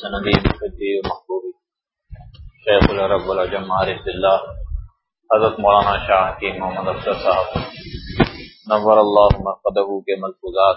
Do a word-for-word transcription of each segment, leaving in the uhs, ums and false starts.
سندی مفتی محبوبی شیخ العرب والعجم عارف اللہ حضرت مولانا شاہ کی محمد افضل صاحب نور اللہ مرقدہ کے ملفوظات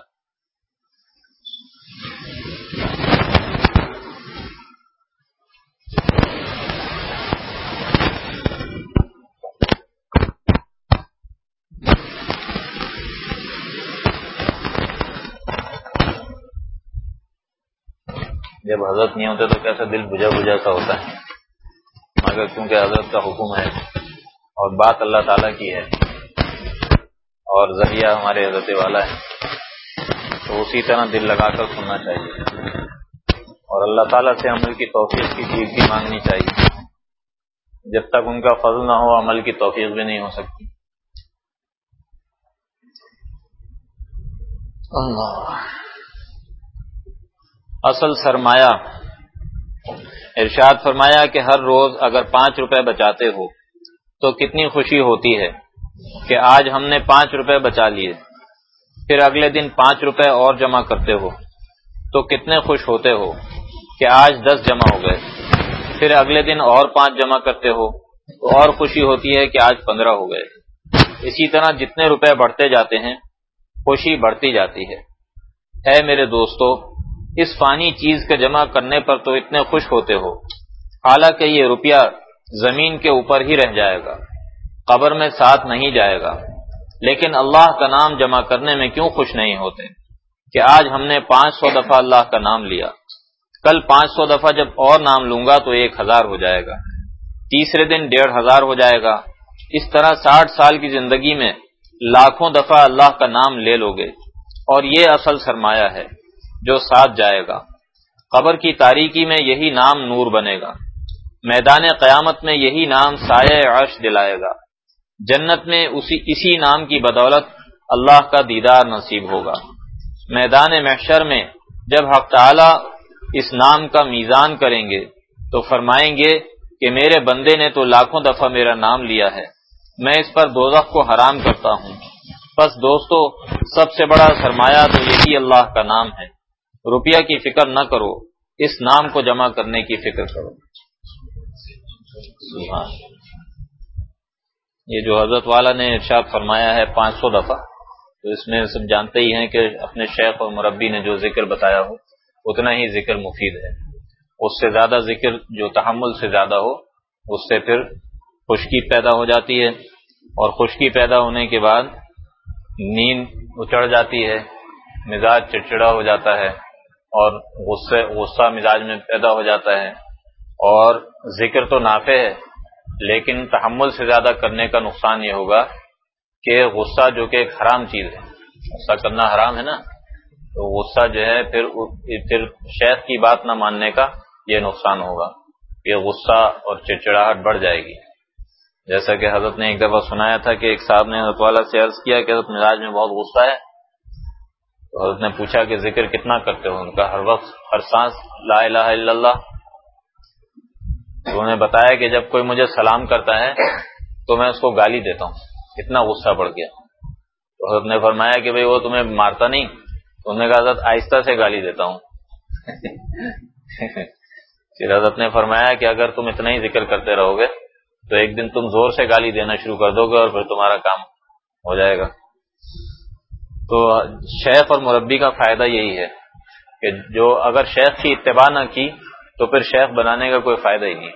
جب حضرت نہیں ہوتے تو کیسا دل بجھا بجھا سا ہوتا ہے، مگر کیونکہ حضرت کا حکم ہے اور بات اللہ تعالیٰ کی ہے اور ذریعہ ہمارے حضرت والا ہے، تو اسی طرح دل لگا کر سننا چاہیے اور اللہ تعالیٰ سے عمل کی توفیق کی چیز بھی مانگنی چاہیے۔ جب تک ان کا فضل نہ ہو عمل کی توفیق بھی نہیں ہو سکتی۔ اللہ اصل سرمایہ، ارشاد فرمایا کہ ہر روز اگر پانچ روپے بچاتے ہو تو کتنی خوشی ہوتی ہے کہ آج ہم نے پانچ روپے بچا لیے، پھر اگلے دن پانچ روپے اور جمع کرتے ہو تو کتنے خوش ہوتے ہو کہ آج دس جمع ہو گئے، پھر اگلے دن اور پانچ جمع کرتے ہو تو اور خوشی ہوتی ہے کہ آج پندرہ ہو گئے۔ اسی طرح جتنے روپے بڑھتے جاتے ہیں خوشی بڑھتی جاتی ہے۔ اے میرے دوستو، اس فانی چیز کے جمع کرنے پر تو اتنے خوش ہوتے ہو، حالانکہ یہ روپیہ زمین کے اوپر ہی رہ جائے گا، قبر میں ساتھ نہیں جائے گا، لیکن اللہ کا نام جمع کرنے میں کیوں خوش نہیں ہوتے کہ آج ہم نے پانچ سو دفعہ اللہ کا نام لیا، کل پانچ سو دفعہ جب اور نام لوں گا تو ایک ہزار ہو جائے گا، تیسرے دن ڈیڑھ ہزار ہو جائے گا، اس طرح ساٹھ سال کی زندگی میں لاکھوں دفعہ اللہ کا نام لے لو گے، اور یہ اصل سرمایہ ہے جو ساتھ جائے گا۔ قبر کی تاریکی میں یہی نام نور بنے گا، میدان قیامت میں یہی نام سایہ عرش دلائے گا، جنت میں اسی اسی نام کی بدولت اللہ کا دیدار نصیب ہوگا۔ میدان محشر میں جب حق تعالی اس نام کا میزان کریں گے تو فرمائیں گے کہ میرے بندے نے تو لاکھوں دفعہ میرا نام لیا ہے، میں اس پر دوزخ کو حرام کرتا ہوں۔ بس دوستو، سب سے بڑا سرمایہ تو یہی اللہ کا نام ہے۔ روپیہ کی فکر نہ کرو، اس نام کو جمع کرنے کی فکر کرو۔ سبحان۔ یہ جو حضرت والا نے ارشاد فرمایا ہے پانچ سو دفعہ، تو اس میں سب جانتے ہی ہیں کہ اپنے شیخ اور مربی نے جو ذکر بتایا ہو اتنا ہی ذکر مفید ہے، اس سے زیادہ ذکر جو تحمل سے زیادہ ہو اس سے پھر خشکی پیدا ہو جاتی ہے، اور خشکی پیدا ہونے کے بعد نیند اچڑ جاتی ہے، مزاج چڑچڑا ہو جاتا ہے، اور غصے غصہ مزاج میں پیدا ہو جاتا ہے۔ اور ذکر تو نافع ہے، لیکن تحمل سے زیادہ کرنے کا نقصان یہ ہوگا کہ غصہ جو کہ ایک حرام چیز ہے، غصہ کرنا حرام ہے نا، تو غصہ جو ہے پھر پھر شیخ کی بات نہ ماننے کا یہ نقصان ہوگا، یہ غصہ اور چڑچڑاہٹ بڑھ جائے گی۔ جیسا کہ حضرت نے ایک دفعہ سنایا تھا کہ ایک صاحب نے حضرت والا سے عرض کیا کہ حضرت مزاج میں بہت غصہ ہے، تو حضرت نے پوچھا کہ ذکر کتنا کرتے ہو؟ ان کا ہر وقت ہر سانس لا الہ الا اللہ۔ انہوں نے بتایا کہ جب کوئی مجھے سلام کرتا ہے تو میں اس کو گالی دیتا ہوں، اتنا غصہ بڑھ گیا۔ تو حضرت نے فرمایا کہ بھئی وہ تمہیں مارتا نہیں؟ تو انہوں نے کہا حضرت آہستہ سے گالی دیتا ہوں۔ پھر حضرت نے فرمایا کہ اگر تم اتنا ہی ذکر کرتے رہو گے تو ایک دن تم زور سے گالی دینا شروع کر دو گے اور پھر تمہارا کام ہو جائے گا۔ تو شیخ اور مربی کا فائدہ یہی ہے کہ جو اگر شیخ کی اتباع نہ کی تو پھر شیخ بنانے کا کوئی فائدہ ہی نہیں۔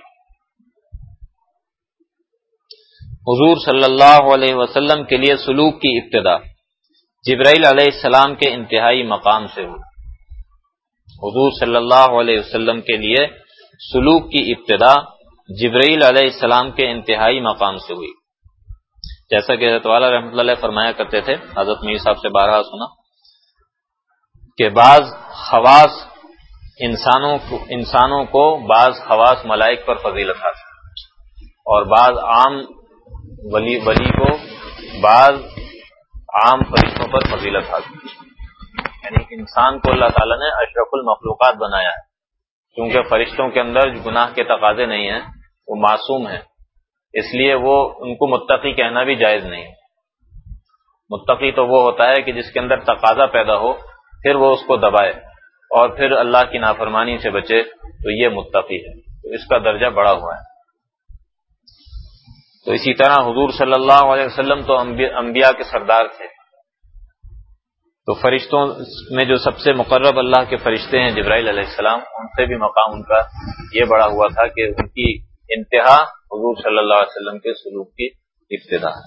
حضور صلی اللہ علیہ وسلم کے لیے سلوک کی ابتدا جبرائیل علیہ السلام کے انتہائی مقام سے ہوئی۔ حضور صلی اللہ علیہ وسلم کے لیے سلوک کی ابتدا جبرائیل علیہ السلام کے انتہائی مقام سے ہوئی، جیسا کہ حضرت والا رحمۃ اللہ علیہ فرمایا کرتے تھے، حضرت میر صاحب سے بارہا سنا کہ بعض خواص انسانوں کو انسانوں کو بعض خواص ملائک پر فضیلت حاصل، اور بعض عام ولی ولی کو بعض عام فرشتوں پر فضیلت حاصل، یعنی انسان کو اللہ تعالیٰ نے اشرف المخلوقات بنایا ہے، کیونکہ فرشتوں کے اندر گناہ کے تقاضے نہیں ہیں، وہ معصوم ہیں، اس لیے وہ ان کو متقی کہنا بھی جائز نہیں۔ متقی تو وہ ہوتا ہے کہ جس کے اندر تقاضا پیدا ہو پھر وہ اس کو دبائے، اور پھر اللہ کی نافرمانی سے بچے تو یہ متقی ہے، تو اس کا درجہ بڑا ہوا ہے۔ تو اسی طرح حضور صلی اللہ علیہ وسلم تو انبیاء کے سردار تھے، تو فرشتوں میں جو سب سے مقرب اللہ کے فرشتے ہیں جبرائیل علیہ السلام، ان سے بھی مقام ان کا یہ بڑا ہوا تھا کہ ان کی انتہا حضور صلی اللہ علیہ وسلم کے سلوک کی ابتدا ہے۔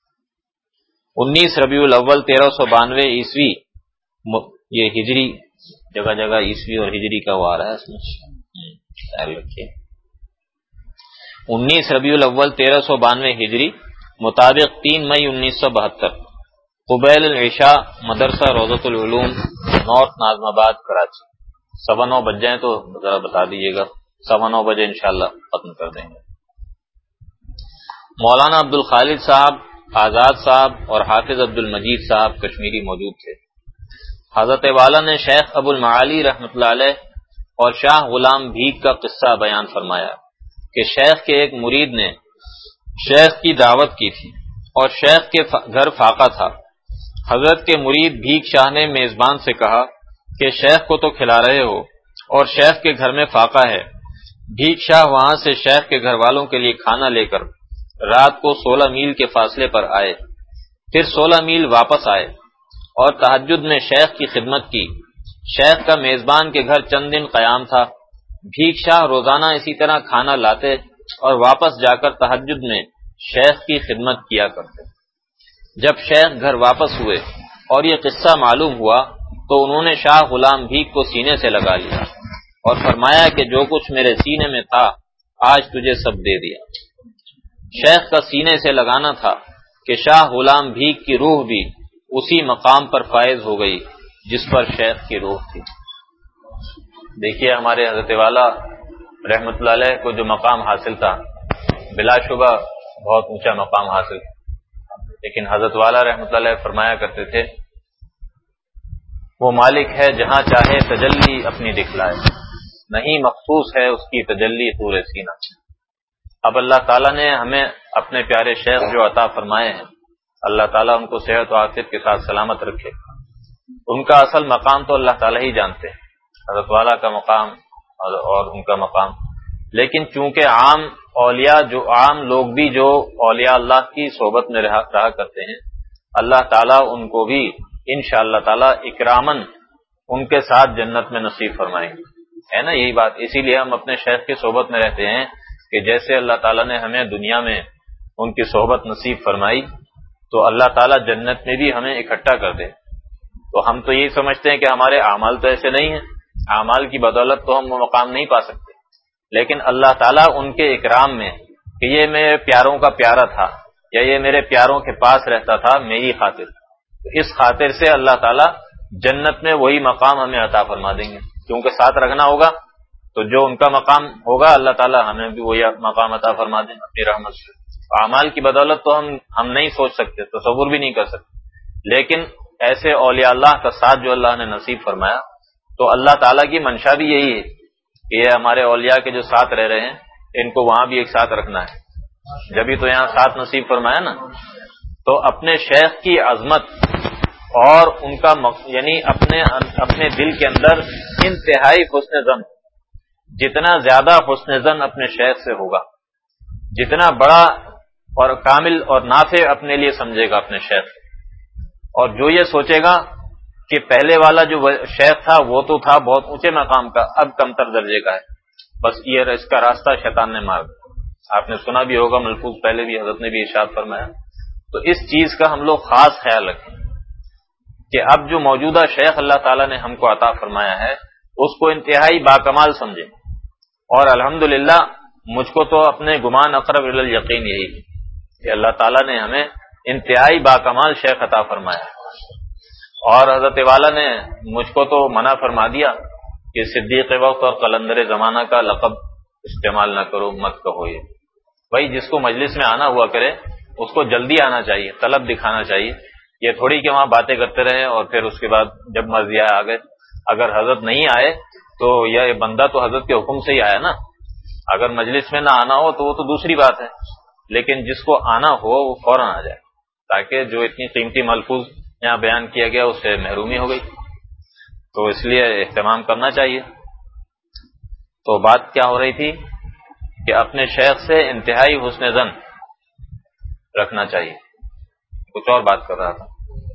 انیس ربیع الاول تیرہ سو بانوے عیسوی، یہ ہجری، جگہ جگہ عیسوی اور ہجری کا وہ آ رہا ہے، اس میں خیال رکھیے۔ انیس ربیع الاول تیرہ سو بانوے ہجری مطابق تین مئی انیس سو بہتر، قبیل العشاء، مدرسہ روضۃ العلوم، نارتھ ناظم آباد، کراچی۔ سوا نو بج جائیں تو ذرا بتا دیجیے گا، سوا نو بجے انشاءاللہ ختم کر دیں گے۔ مولانا عبد الخالق صاحب، آزاد صاحب اور حافظ عبد المجید صاحب کشمیری موجود تھے۔ حضرت والا نے شیخ ابو المعالی رحمۃ اللہ علیہ اور شاہ غلام بھیک کا قصہ بیان فرمایا کہ شیخ کے ایک مرید نے شیخ کی دعوت کی تھی اور شیخ کے گھر فاقہ تھا۔ حضرت کے مرید بھیک شاہ نے میزبان سے کہا کہ شیخ کو تو کھلا رہے ہو اور شیخ کے گھر میں فاقہ ہے۔ بھیک شاہ وہاں سے شیخ کے گھر والوں کے لیے کھانا لے کر رات کو سولہ میل کے فاصلے پر آئے، پھر سولہ میل واپس آئے اور تہجد میں شیخ کی خدمت کی۔ شیخ کا میزبان کے گھر چند دن قیام تھا۔ بھیک شاہ روزانہ اسی طرح کھانا لاتے اور واپس جا کر تہجد میں شیخ کی خدمت کیا کرتے۔ جب شیخ گھر واپس ہوئے اور یہ قصہ معلوم ہوا تو انہوں نے شاہ غلام بھیک کو سینے سے لگا لیا اور فرمایا کہ جو کچھ میرے سینے میں تھا آج تجھے سب دے دیا۔ شیخ کا سینے سے لگانا تھا کہ شاہ غلام بھیک کی روح بھی اسی مقام پر فائز ہو گئی جس پر شیخ کی روح تھی۔ دیکھیے ہمارے حضرت والا رحمۃ اللہ علیہ کو جو مقام حاصل تھا، بلا شبہ بہت اونچا مقام حاصل تھا، لیکن حضرت والا رحمۃ اللہ علیہ فرمایا کرتے تھے وہ مالک ہے جہاں چاہے تجلی اپنی دکھلائے، نہیں مخصوص ہے اس کی تجلی طور سینہ۔ اب اللہ تعالیٰ نے ہمیں اپنے پیارے شیخ جو عطا فرمائے ہیں، اللہ تعالیٰ ان کو صحت و عافیت کے ساتھ سلامت رکھے۔ ان کا اصل مقام تو اللہ تعالیٰ ہی جانتے ہیں، حضرت والا کا مقام اور ان کا مقام، لیکن چونکہ عام اولیاء جو عام لوگ بھی جو اولیاء اللہ کی صحبت میں رہا, رہا کرتے ہیں، اللہ تعالیٰ ان کو بھی انشاءاللہ تعالیٰ اکرامن ان کے ساتھ جنت میں نصیب فرمائیں گے، ہے نا یہی بات۔ اسی لیے ہم اپنے شیخ کی صحبت میں رہتے ہیں کہ جیسے اللہ تعالیٰ نے ہمیں دنیا میں ان کی صحبت نصیب فرمائی تو اللہ تعالیٰ جنت میں بھی ہمیں اکٹھا کر دے۔ تو ہم تو یہی سمجھتے ہیں کہ ہمارے اعمال تو ایسے نہیں ہیں، اعمال کی بدولت تو ہم وہ مقام نہیں پا سکتے، لیکن اللہ تعالیٰ ان کے اکرام میں کہ یہ میرے پیاروں کا پیارا تھا یا یہ میرے پیاروں کے پاس رہتا تھا میری خاطر، تو اس خاطر سے اللہ تعالیٰ جنت میں وہی مقام ہمیں عطا فرما دیں گے، کیونکہ ساتھ رکھنا ہوگا تو جو ان کا مقام ہوگا اللہ تعالیٰ ہمیں بھی وہی مقام عطا فرما دیں اپنی رحمت سے۔ اعمال کی بدولت تو ہم ہم نہیں سوچ سکتے، تصور بھی نہیں کر سکتے، لیکن ایسے اولیاء اللہ کا ساتھ جو اللہ نے نصیب فرمایا تو اللہ تعالیٰ کی منشا بھی یہی ہے کہ یہ ہمارے اولیاء کے جو ساتھ رہ رہے ہیں ان کو وہاں بھی ایک ساتھ رکھنا ہے، جبھی تو یہاں ساتھ نصیب فرمایا نا۔ تو اپنے شیخ کی عظمت اور ان کا یعنی اپنے اپنے دل کے اندر انتہائی حسن ظن، جتنا زیادہ حسن ظن اپنے شیخ سے ہوگا، جتنا بڑا اور کامل اور نافع اپنے لیے سمجھے گا اپنے شیخ، اور جو یہ سوچے گا کہ پہلے والا جو شیخ تھا وہ تو تھا بہت اونچے مقام کا، اب کمتر درجے کا ہے، بس یہ اس کا راستہ شیطان نے مار دیا۔ آپ نے سنا بھی ہوگا ملفوظ، پہلے بھی حضرت نے بھی ارشاد فرمایا، تو اس چیز کا ہم لوگ خاص خیال رکھیں کہ اب جو موجودہ شیخ اللہ تعالیٰ نے ہم کو عطا فرمایا ہے اس کو انتہائی باکمال سمجھیں، اور الحمدللہ مجھ کو تو اپنے گمان اقرب الی الیقین یہی ہے کہ اللہ تعالیٰ نے ہمیں انتہائی باکمال شیخ عطا فرمایا ہے، اور حضرت والا نے مجھ کو تو منع فرما دیا کہ صدیق وقت اور قلندر زمانہ کا لقب استعمال نہ کرو، مت کہو۔ یہ بھائی جس کو مجلس میں آنا ہوا کرے اس کو جلدی آنا چاہیے، طلب دکھانا چاہیے، یہ تھوڑی کہ وہاں باتیں کرتے رہے اور پھر اس کے بعد جب مرضی آئے آ گئے۔ اگر حضرت نہیں آئے تو یہ بندہ تو حضرت کے حکم سے ہی آیا نا، اگر مجلس میں نہ آنا ہو تو وہ تو دوسری بات ہے، لیکن جس کو آنا ہو وہ فوراً آ جائے، تاکہ جو اتنی قیمتی ملفوظ یہاں بیان کیا گیا اس سے محرومی ہو گئی۔ تو اس لیے اہتمام کرنا چاہیے. تو بات کیا ہو رہی تھی کہ اپنے شیخ سے انتہائی حسن ظن رکھنا چاہیے. کچھ اور بات کر رہا تھا.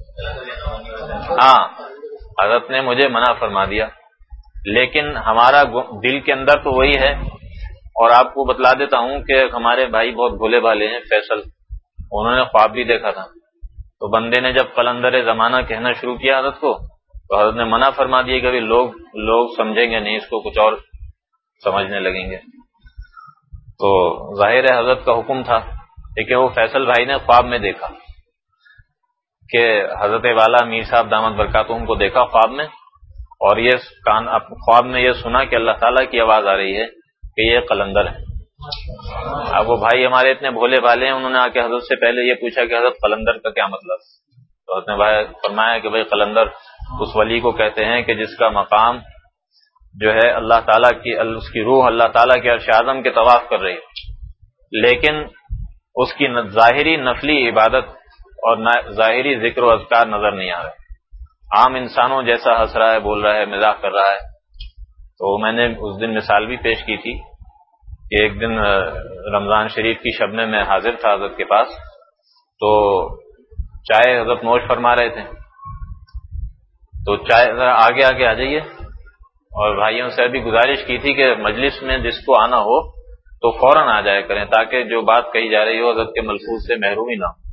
ہاں حضرت نے مجھے منع فرما دیا، لیکن ہمارا دل کے اندر تو وہی ہے. اور آپ کو بتلا دیتا ہوں کہ ہمارے بھائی بہت بھولے بھالے ہیں، فیصل، انہوں نے خواب بھی دیکھا تھا. تو بندے نے جب قلندر زمانہ کہنا شروع کیا حضرت کو، تو حضرت نے منع فرما دیا کہ لوگ لوگ سمجھیں گے نہیں، اس کو کچھ اور سمجھنے لگیں گے. تو ظاہر ہے حضرت کا حکم تھا، لیکن وہ فیصل بھائی نے خواب میں دیکھا کہ حضرت والا میر صاحب دامت برکاتہم کو دیکھا خواب میں، اور یہ کان خواب میں یہ سنا کہ اللہ تعالیٰ کی آواز آ رہی ہے کہ یہ قلندر ہے. اب وہ بھائی ہمارے اتنے بھولے بھالے ہیں، انہوں نے آ کے حضرت سے پہلے یہ پوچھا کہ حضرت قلندر کا کیا مطلب؟ تو حضرت نے بھائی فرمایا کہ بھائی قلندر اس ولی کو کہتے ہیں کہ جس کا مقام جو ہے اللہ تعالیٰ کی، اس کی روح اللہ تعالیٰ کے عرش اعظم کے طواف کر رہی ہے، لیکن اس کی ظاہری نفلی عبادت اور ظاہری ذکر و اذکار نظر نہیں آ رہے، عام انسانوں جیسا ہنس رہا ہے، بول رہا ہے، مزاح کر رہا ہے. تو میں نے اس دن مثال بھی پیش کی تھی کہ ایک دن رمضان شریف کی شب میں میں حاضر تھا حضرت کے پاس، تو چائے حضرت نوش فرما رہے تھے. تو چائے ذرا آگے آگے آ جائیے، اور بھائیوں سے بھی گزارش کی تھی کہ مجلس میں جس کو آنا ہو تو فوراً آ جایا کریں، تاکہ جو بات کہی جا رہی ہو حضرت کے ملفوظ سے محروم ہی نہ ہو.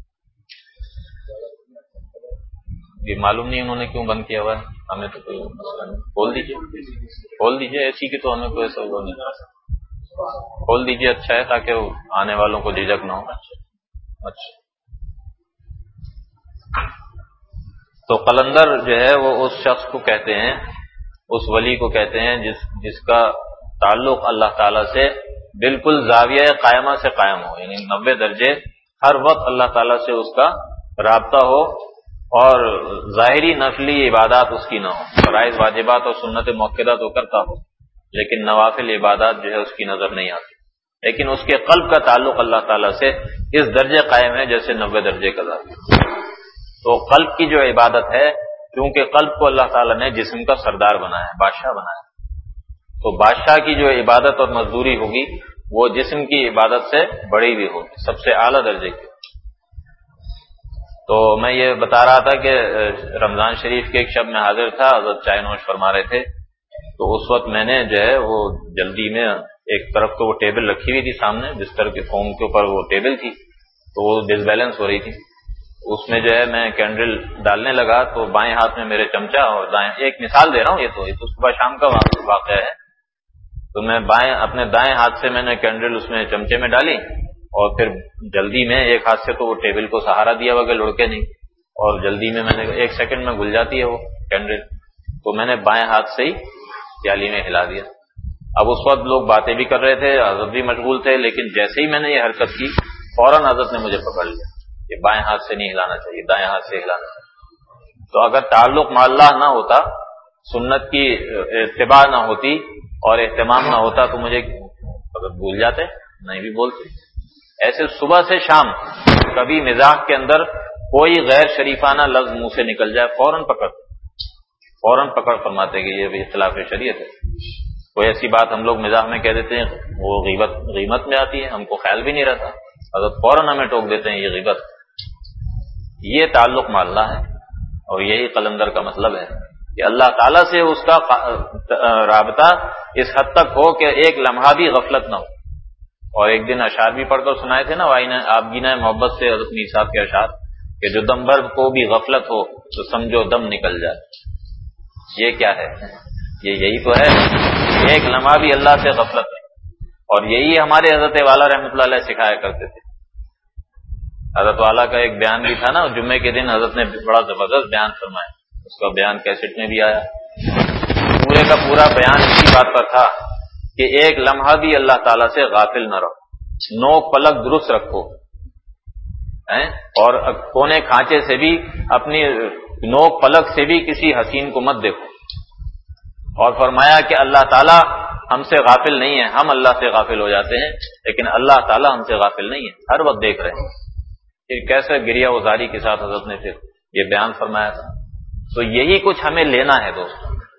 یہ معلوم نہیں انہوں نے کیوں بند کیا ہوا ہے، ہمیں تو کوئی مسئلہ نہیں. کھول دیجیے کھول دیجیے ایسی کی تو ہمیں کوئی ایسا وہ نہیں. کھول دیجیے، اچھا ہے، تاکہ آنے والوں کو جھجک نہ ہو. اچھا، تو قلندر جو ہے وہ اس شخص کو کہتے ہیں، اس ولی کو کہتے ہیں جس جس کا تعلق اللہ تعالیٰ سے بالکل زاویہ قائمہ سے قائم ہو، یعنی نوے درجے ہر وقت اللہ تعالیٰ سے اس کا رابطہ ہو، اور ظاہری نفلی عبادات اس کی نہ ہو. فرائض واجبات اور سنت مؤکدہ تو کرتا ہو، لیکن نوافل عبادات جو ہے اس کی نظر نہیں آتی، لیکن اس کے قلب کا تعلق اللہ تعالیٰ سے اس درجے قائم ہے جیسے نوے درجے کا ذات. تو قلب کی جو عبادت ہے، کیونکہ قلب کو اللہ تعالیٰ نے جسم کا سردار بنایا ہے، بادشاہ بنایا ہے، تو بادشاہ کی جو عبادت اور مزدوری ہوگی وہ جسم کی عبادت سے بڑی بھی ہوگی، سب سے اعلیٰ درجے کی. تو میں یہ بتا رہا تھا کہ رمضان شریف کے ایک شب میں حاضر تھا، حضرت چائے نوش فرما رہے تھے. تو اس وقت میں نے جو ہے وہ جلدی میں ایک طرف تو وہ ٹیبل رکھی ہوئی تھی سامنے، بستر کے فوم کے اوپر وہ ٹیبل تھی، تو وہ ڈس بیلنس ہو رہی تھی. اس میں جو ہے میں کینڈل ڈالنے لگا تو بائیں ہاتھ میں میرے چمچہ، اور دائیں، ایک مثال دے رہا ہوں، یہ تو یہ تو صبح شام کا واقعہ ہے. تو میں بائیں اپنے دائیں ہاتھ سے میں نے کینڈل اس میں چمچے میں ڈالی، اور پھر جلدی میں ایک ہاتھ سے تو وہ ٹیبل کو سہارا دیا بغیر لڑکے نہیں، اور جلدی میں میں نے ایک سیکنڈ میں گل جاتی ہے وہ کینڈل، تو میں نے بائیں ہاتھ سے ہی پیالی میں ہلا دیا. اب اس وقت لوگ باتیں بھی کر رہے تھے، حضرت بھی مشغول تھے، لیکن جیسے ہی میں نے یہ حرکت کی فوراً حضرت نے مجھے پکڑ لیا کہ بائیں ہاتھ سے نہیں ہلانا چاہیے، دائیں ہاتھ سے ہلانا چاہیے. تو اگر تعلق مع اللہ نہ ہوتا، سنت کی اتباع نہ ہوتی اور اہتمام نہ ہوتا، تو مجھے اگر بھول جاتے، نہیں بھی بولتے. ایسے صبح سے شام کبھی مزاح کے اندر کوئی غیر شریفانہ لفظ منہ سے نکل جائے فوراً پکڑ فوراً پکڑ فرماتے کہ یہ بھی خلاف شریعت ہے. کوئی ایسی بات ہم لوگ مزاح میں کہہ دیتے ہیں، وہ غیبت غیبت میں آتی ہے، ہم کو خیال بھی نہیں رہتا، حضرت فوراً ہمیں ٹوک دیتے ہیں یہ غیبت. یہ تعلق مع اللہ ہے، اور یہی قلندر کا مطلب ہے کہ اللہ تعالیٰ سے اس کا رابطہ اس حد تک ہو کہ ایک لمحہ بھی غفلت نہ ہو. اور ایک دن اشعار بھی پڑھ کر سنائے تھے نا، آپ گینا محبت سے حضرت میر صاحب کے اشعار کہ جو دم بھر کو بھی غفلت ہو تو سمجھو دم نکل جائے. یہ کیا ہے؟ یہ یہی تو ہے، ایک لمحہ بھی اللہ سے غفلت نہیں. اور یہی ہمارے حضرت والا رحمۃ اللہ علیہ سکھایا کرتے تھے. حضرت والا کا ایک بیان بھی تھا نا، جمعے کے دن حضرت نے بڑا زبردست بیان فرمایا، اس کا بیان کیسٹ میں بھی آیا. پورے کا پورا بیان اسی بات پر تھا کہ ایک لمحہ بھی اللہ تعالیٰ سے غافل نہ رہو، نوک پلک درست رکھو، اور کونے کھانچے سے بھی، اپنی نوک پلک سے بھی کسی حسین کو مت دیکھو. اور فرمایا کہ اللہ تعالیٰ ہم سے غافل نہیں ہے، ہم اللہ سے غافل ہو جاتے ہیں، لیکن اللہ تعالیٰ ہم سے غافل نہیں ہے، ہر وقت دیکھ رہے ہیں. پھر کیسے گریہ وزاری کے ساتھ حضرت نے پھر یہ بیان فرمایا تھا. تو یہی کچھ ہمیں لینا ہے دوستوں،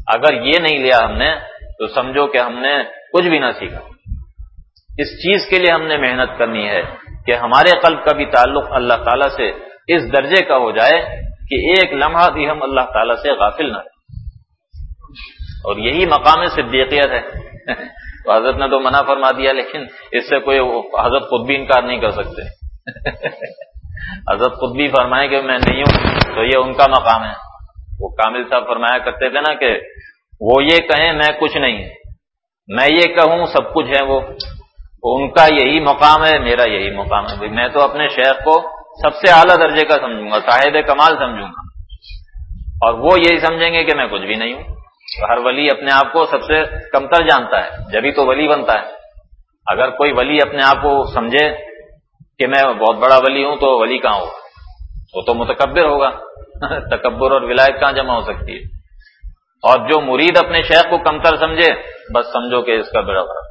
اگر یہ نہیں لیا ہم نے تو سمجھو کہ ہم نے کچھ بھی نہ سیکھا۔ اس چیز کے لیے ہم نے محنت کرنی ہے کہ ہمارے قلب کا بھی تعلق اللہ تعالیٰ سے اس درجے کا ہو جائے کہ ایک لمحہ بھی ہم اللہ تعالیٰ سے غافل نہ رہیں، اور یہی مقام صدیقیت ہے۔ تو حضرت نے تو منع فرما دیا، لیکن اس سے کوئی حضرت خود بھی انکار نہیں کر سکتے۔ حضرت خود بھی فرمائے کہ میں نہیں ہوں، تو یہ ان کا مقام ہے۔ وہ کامل صاحب فرمایا کرتے تھے نا کہ وہ یہ کہیں میں کچھ نہیں، میں یہ کہوں سب کچھ ہے، وہ ان کا یہی مقام ہے، میرا یہی مقام ہے۔ میں تو اپنے شیخ کو سب سے اعلیٰ درجے کا سمجھوں گا، صاحب کمال سمجھوں گا، اور وہ یہی سمجھیں گے کہ میں کچھ بھی نہیں ہوں۔ ہر ولی اپنے آپ کو سب سے کمتر جانتا ہے، جبھی تو ولی بنتا ہے۔ اگر کوئی ولی اپنے آپ کو سمجھے کہ میں بہت بڑا ولی ہوں تو ولی کہاں ہوگا؟ وہ تو متکبر ہوگا۔ تکبر اور ولایت کہاں جمع ہو سکتی ہے؟ اور جو مرید اپنے شیخ کو کمتر سمجھے، بس سمجھو کہ اس کا بیڑا غرق۔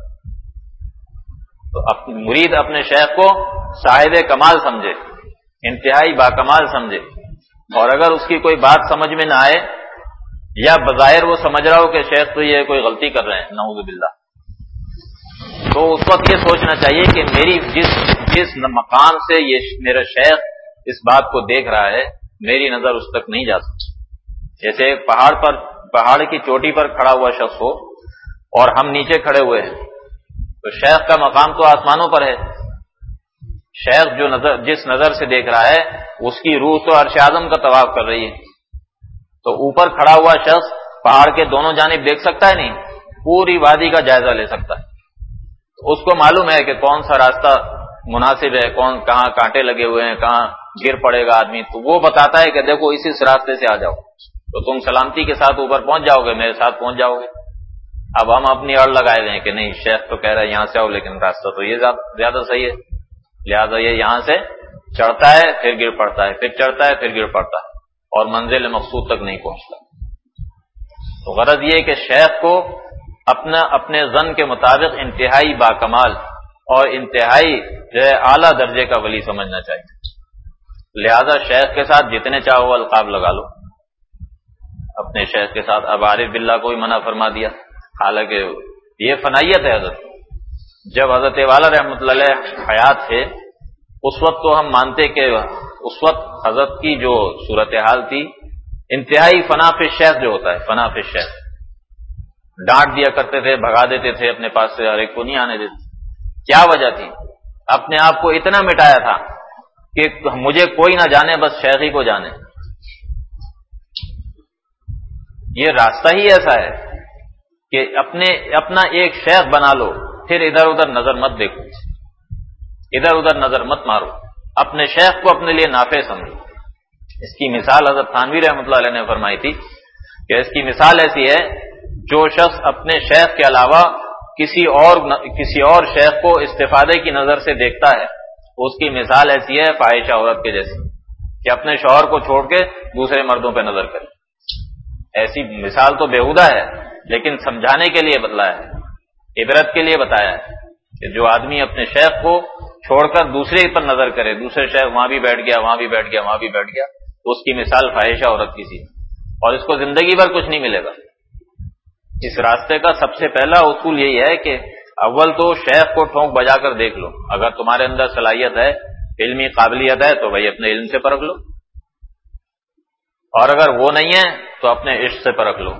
تو مرید اپنے شیخ کو صاحب کمال سمجھے، انتہائی باکمال سمجھے، اور اگر اس کی کوئی بات سمجھ میں نہ آئے یا بظاہر وہ سمجھ رہا ہو کہ شیخ تو یہ کوئی غلطی کر رہے ہیں، نعوذ باللہ، تو اس وقت یہ سوچنا چاہیے کہ میری جس جس مقام سے یہ میرا شیخ اس بات کو دیکھ رہا ہے، میری نظر اس تک نہیں جا سکتی۔ جیسے ایک پہاڑ پر پہاڑ کی چوٹی پر کھڑا ہوا شخص ہو اور ہم نیچے کھڑے ہوئے ہیں، تو شیخ کا مقام تو آسمانوں پر ہے۔ شیخ جو نظر جس نظر سے دیکھ رہا ہے، اس کی روح تو عرش اعظم کا طواف کر رہی ہے، تو اوپر کھڑا ہوا شخص پہاڑ کے دونوں جانب دیکھ سکتا ہے؟ نہیں، پوری وادی کا جائزہ لے سکتا ہے۔ تو اس کو معلوم ہے کہ کون سا راستہ مناسب ہے، کون کہاں کانٹے لگے ہوئے ہیں، کہاں گر پڑے گا آدمی، تو وہ بتاتا ہے کہ دیکھو اسی راستے سے آ جاؤ، تو تم سلامتی کے ساتھ اوپر پہنچ جاؤ گے، میرے ساتھ پہنچ جاؤ گے۔ اب ہم اپنی اڑ لگائے ہوئے ہیں کہ نہیں، شیخ تو کہہ رہا ہے یہاں سے آؤ، لیکن راستہ تو یہ زیادہ صحیح ہے، لہذا یہ یہاں سے چڑھتا ہے پھر گر پڑتا ہے، پھر چڑھتا ہے پھر گر پڑتا ہے، اور منزل مقصود تک نہیں پہنچتا۔ تو غرض یہ کہ شیخ کو اپنا اپنے ظن کے مطابق انتہائی باکمال اور انتہائی جو ہے اعلیٰ درجے کا ولی سمجھنا چاہیے۔ لہذا شیخ کے ساتھ جتنے چاہو القاب لگا لو، اپنے شیخ کے ساتھ۔ اب عارف باللہ کو بھی منع فرما دیا، حالانکہ یہ فنائیت ہے حضرت۔ جب حضرت والا رحمۃ اللہ علیہ حیات تھے، اس وقت تو ہم مانتے کہ اس وقت حضرت کی جو صورتحال تھی، انتہائی فنا فی الشیخ جو ہوتا ہے، فنا فی الشیخ، ڈانٹ دیا کرتے تھے، بھگا دیتے تھے اپنے پاس سے، ہر ایک کو نہیں آنے دیتے۔ کیا وجہ تھی؟ اپنے آپ کو اتنا مٹایا تھا کہ مجھے کوئی نہ جانے، بس شیخ ہی کو جانے۔ یہ راستہ ہی ایسا ہے کہ اپنے اپنا ایک شیخ بنا لو، پھر ادھر ادھر نظر مت دیکھو، ادھر ادھر نظر مت مارو، اپنے شیخ کو اپنے لیے نافع سمجھو۔ اس کی مثال حضرت تھانوی رحمۃ اللہ علیہ نے فرمائی تھی کہ اس کی مثال ایسی ہے، جو شخص اپنے شیخ کے علاوہ کسی اور کسی اور شیخ کو استفادے کی نظر سے دیکھتا ہے، اس کی مثال ایسی ہے فاحشہ عورت کے جیسی، کہ اپنے شوہر کو چھوڑ کے دوسرے مردوں پہ نظر کرے۔ ایسی مثال تو بیہودہ ہے، لیکن سمجھانے کے لیے بتلایا ہے، عبرت کے لیے بتایا ہے کہ جو آدمی اپنے شیخ کو چھوڑ کر دوسرے پر نظر کرے، دوسرے شیخ وہاں بھی بیٹھ گیا، وہاں بھی بیٹھ گیا، وہاں بھی بیٹھ گیا، تو اس کی مثال فاحشہ عورت کی سی، اور اس کو زندگی بھر کچھ نہیں ملے گا۔ اس راستے کا سب سے پہلا اصول یہی ہے کہ اول تو شیخ کو ٹھونک بجا کر دیکھ لو، اگر تمہارے اندر صلاحیت ہے، علمی قابلیت ہے، تو بھائی اپنے علم سے پرکھ لو، اور اگر وہ نہیں ہے تو اپنے عشق سے پرکھ لو۔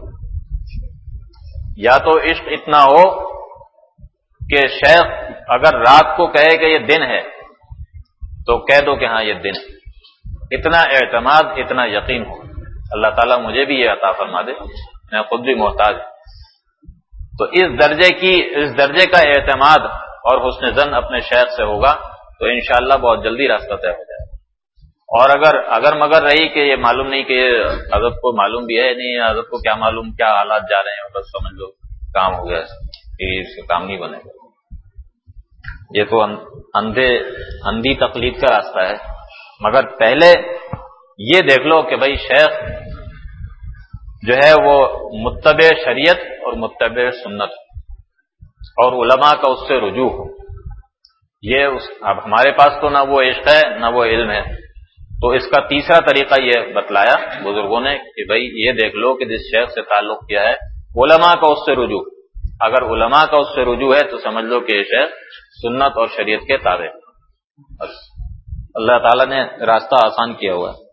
یا تو عشق اتنا ہو کہ شیخ اگر رات کو کہے کہ یہ دن ہے تو کہہ دو کہ ہاں یہ دن ہے، اتنا اعتماد، اتنا یقین ہو۔ اللہ تعالیٰ مجھے بھی یہ عطا فرما دے، میں خود بھی محتاج ہوں۔ تو اس درجے کی اس درجے کا اعتماد اور حسن ظن اپنے شیخ سے ہوگا تو انشاءاللہ بہت جلدی راستہ طے ہو جائے گا۔ اور اگر اگر مگر رہی کہ یہ معلوم نہیں، کہ حضرت کو معلوم بھی ہے نہیں، حضرت کو کیا معلوم کیا حالات جا رہے ہیں، بس سمجھ لو کام ہو گیا، پھر اس کا کام نہیں بنے گا۔ یہ تو اندھے اندھی تقلید کا راستہ ہے۔ مگر پہلے یہ دیکھ لو کہ بھائی شیخ جو ہے وہ متبع شریعت اور متبع سنت، اور علماء کا اس سے رجوع ہو۔ یہ اس اب ہمارے پاس تو نہ وہ عشق ہے نہ وہ علم ہے، تو اس کا تیسرا طریقہ یہ بتلایا بزرگوں نے کہ بھئی یہ دیکھ لو کہ جس شیخ سے تعلق کیا ہے علماء کا اس سے رجوع، اگر علماء کا اس سے رجوع ہے تو سمجھ لو کہ یہ شیخ سنت اور شریعت کے تابع ہے۔ اللہ تعالیٰ نے راستہ آسان کیا ہوا ہے۔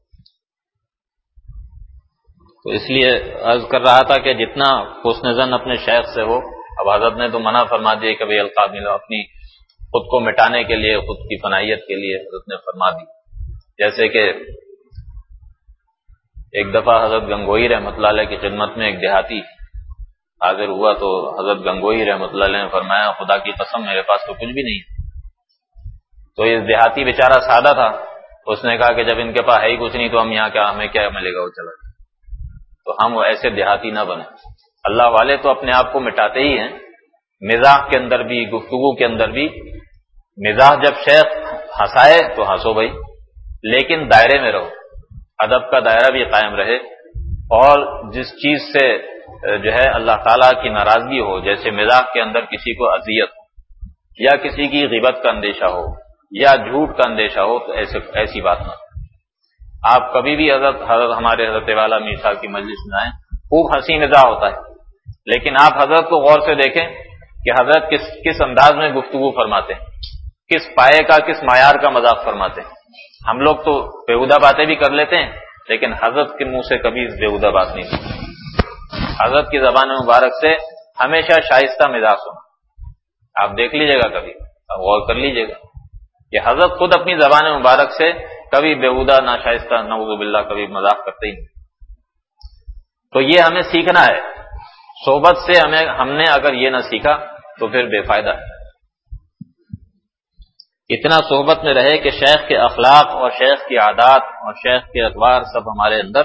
تو اس لیے عرض کر رہا تھا کہ جتنا حسن ظن اپنے شیخ سے ہو، اب حضرت نے تو منع فرما دی کہ بھئی القاب ملو، اپنی خود کو مٹانے کے لیے، خود کی فنائیت کے لیے حضرت نے فرما دی۔ جیسے کہ ایک دفعہ حضرت گنگوئی رحمۃ اللہ علیہ کی خدمت میں ایک دیہاتی حاضر ہوا تو حضرت گنگوئی رحمۃ اللہ علیہ نے فرمایا خدا کی قسم میرے پاس تو کچھ بھی نہیں۔ تو یہ دیہاتی بیچارہ سادہ تھا، اس نے کہا کہ جب ان کے پاس ہے ہی کچھ نہیں تو ہم یہاں کیا، ہمیں کیا ملے گا، وہ چلا گیا۔ تو ہم ایسے دیہاتی نہ بنے، اللہ والے تو اپنے آپ کو مٹاتے ہی ہیں، مزاح کے اندر بھی، گفتگو کے اندر بھی۔ مزاح جب شیخ ہنسائے تو ہنسو بھائی، لیکن دائرے میں رہو، ادب کا دائرہ بھی قائم رہے، اور جس چیز سے جو ہے اللہ تعالیٰ کی ناراضگی ہو، جیسے مزاح کے اندر کسی کو اذیت ہو یا کسی کی غیبت کا اندیشہ ہو یا جھوٹ کا اندیشہ ہو، تو ایسے ایسی بات نہ۔ آپ کبھی بھی حضرت حضرت ہمارے حضرت والا میر صاحب کی مجلس میں آئیں، خوب ہنسی مزاح ہوتا ہے، لیکن آپ حضرت کو غور سے دیکھیں کہ حضرت کس کس انداز میں گفتگو فرماتے ہیں، کس پائے کا، کس معیار کا مذاق فرماتے ہیں۔ ہم لوگ تو بےہودہ باتیں بھی کر لیتے ہیں، لیکن حضرت کے منہ سے کبھی بےہودہ بات نہیں سنی۔ حضرت کی زبان مبارک سے ہمیشہ شائستہ مزاج سنا۔ آپ دیکھ لیجئے گا، کبھی آپ غور کر لیجئے گا کہ حضرت خود اپنی زبان مبارک سے کبھی بےہودہ، ناشائستہ، نعوذ باللہ، کبھی مذاق کرتے ہی نہیں۔ تو یہ ہمیں سیکھنا ہے، صحبت سے ہمیں ہم نے اگر یہ نہ سیکھا تو پھر بے فائدہ ہے۔ اتنا صحبت میں رہے کہ شیخ کے اخلاق اور شیخ کی عادات اور شیخ کے اطوار سب ہمارے اندر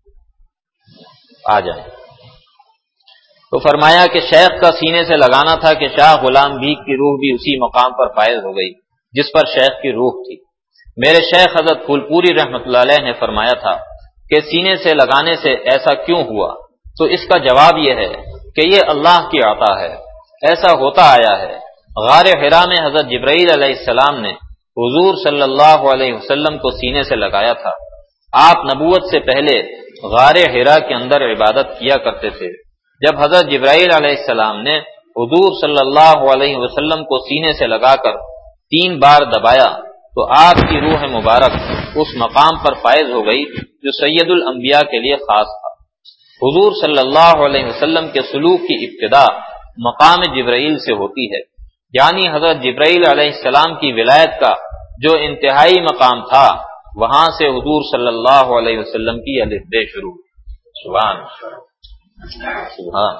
آ جائیں۔ تو فرمایا کہ شیخ کا سینے سے لگانا تھا کہ شاہ غلام بیگ کی روح بھی اسی مقام پر فائز ہو گئی جس پر شیخ کی روح تھی۔ میرے شیخ حضرت پھول پوری رحمۃ اللہ علیہ نے فرمایا تھا کہ سینے سے لگانے سے ایسا کیوں ہوا؟ تو اس کا جواب یہ ہے کہ یہ اللہ کی عطا ہے، ایسا ہوتا آیا ہے۔ غار حرا میں حضرت جبرائیل علیہ السلام نے حضور صلی اللہ علیہ وسلم کو سینے سے لگایا تھا۔ آپ نبوت سے پہلے غار حرا کے اندر عبادت کیا کرتے تھے۔ جب حضرت جبرائیل علیہ السلام نے حضور صلی اللہ علیہ وسلم کو سینے سے لگا کر تین بار دبایا تو آپ کی روح مبارک اس مقام پر فائز ہو گئی جو سید الانبیاء کے لیے خاص تھا۔ حضور صلی اللہ علیہ وسلم کے سلوک کی ابتدا مقام جبرائیل سے ہوتی ہے، یعنی حضرت جبرائیل علیہ السلام کی ولایت کا جو انتہائی مقام تھا وہاں سے حضور صلی اللہ علیہ وسلم کی الف بے شروع۔ سبحان سبحان۔